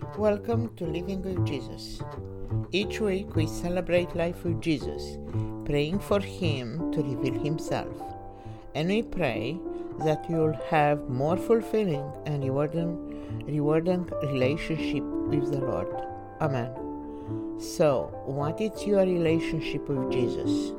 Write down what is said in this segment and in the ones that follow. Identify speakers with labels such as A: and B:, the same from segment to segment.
A: Welcome to Living with Jesus. Each week we celebrate life with Jesus, praying for Him to reveal Himself. And we pray that you'll have more fulfilling and rewarding relationship with the Lord. Amen. So, what is your relationship with Jesus?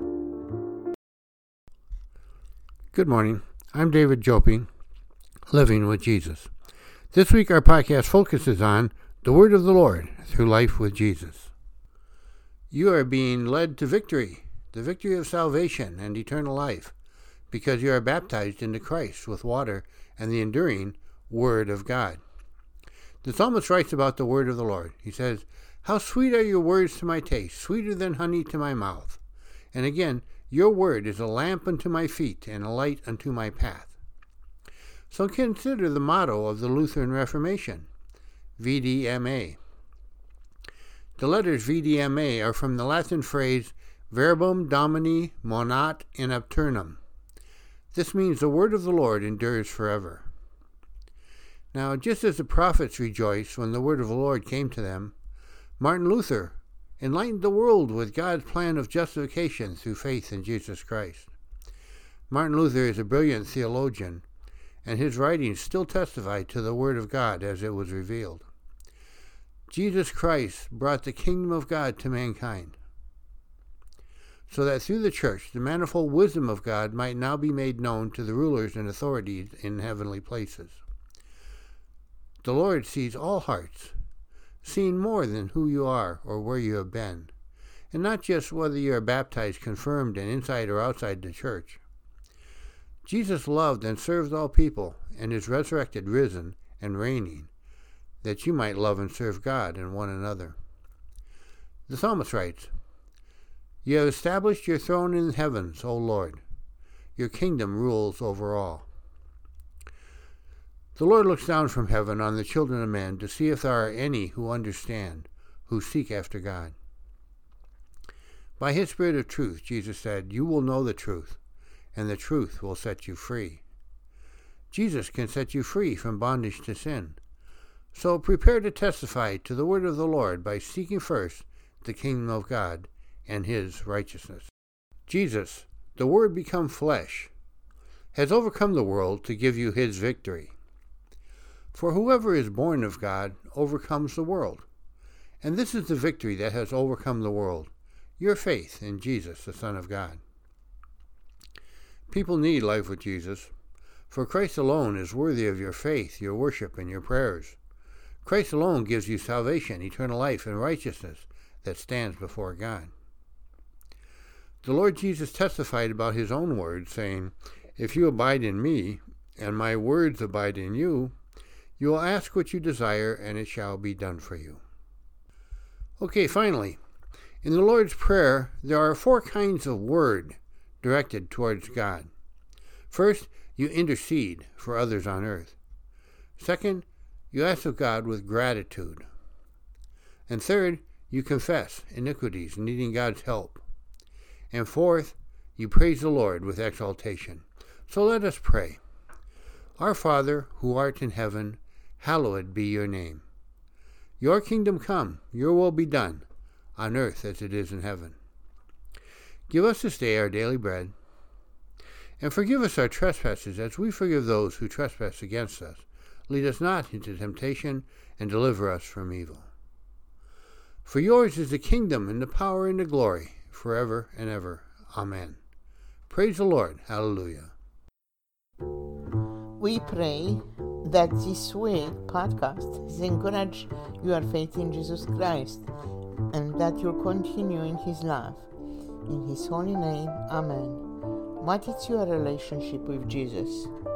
B: Good morning. I'm David Jopi, Living with Jesus. This week our podcast focuses on the Word of the Lord through life with Jesus. You are being led to victory, the victory of salvation and eternal life, because you are baptized into Christ with water and the enduring Word of God. The psalmist writes about the Word of the Lord. He says, "How sweet are your words to my taste, sweeter than honey to my mouth." And again, "Your word is a lamp unto my feet and a light unto my path." So consider the motto of the Lutheran Reformation, VDMA. The letters VDMA are from the Latin phrase Verbum Domini monat in aeternum. This means the word of the Lord endures forever. Now, just as the prophets rejoiced when the word of the Lord came to them, Martin Luther enlightened the world with God's plan of justification through faith in Jesus Christ. Martin Luther is a brilliant theologian, and his writings still testify to the Word of God as it was revealed. Jesus Christ brought the kingdom of God to mankind, so that through the church the manifold wisdom of God might now be made known to the rulers and authorities in heavenly places. The Lord sees all hearts, seeing more than who you are or where you have been, and not just whether you are baptized, confirmed, and inside or outside the church. Jesus loved and served all people, and is resurrected, risen, and reigning, that you might love and serve God and one another. The psalmist writes, "You have established your throne in the heavens, O Lord. Your kingdom rules over all." The Lord looks down from heaven on the children of men to see if there are any who understand, who seek after God. By His Spirit of truth, Jesus said, "You will know the truth, and the truth will set you free." Jesus can set you free from bondage to sin. So prepare to testify to the word of the Lord by seeking first the kingdom of God and His righteousness. Jesus, the Word become flesh, has overcome the world to give you His victory. For whoever is born of God overcomes the world. And this is the victory that has overcome the world, your faith in Jesus, the Son of God. People need life with Jesus, for Christ alone is worthy of your faith, your worship, and your prayers. Christ alone gives you salvation, eternal life, and righteousness that stands before God. The Lord Jesus testified about His own words, saying, "If you abide in me, and my words abide in you, you will ask what you desire, and it shall be done for you." Okay, finally, in the Lord's Prayer, there are 4 kinds of word directed towards God. First, you intercede for others on earth. Second, you ask of God with gratitude. And third, you confess iniquities, needing God's help. And fourth, you praise the Lord with exaltation. So let us pray. Our Father, who art in heaven, hallowed be your name. Your kingdom come, your will be done, on earth as it is in heaven. Give us this day our daily bread, and forgive us our trespasses as we forgive those who trespass against us. Lead us not into temptation, and deliver us from evil. For yours is the kingdom, and the power, and the glory, forever and ever. Amen. Praise the Lord. Hallelujah.
A: We pray that this week podcast has encouraged your faith in Jesus Christ, and that you'll continue in His love. In His holy name, Amen. What is your relationship with Jesus?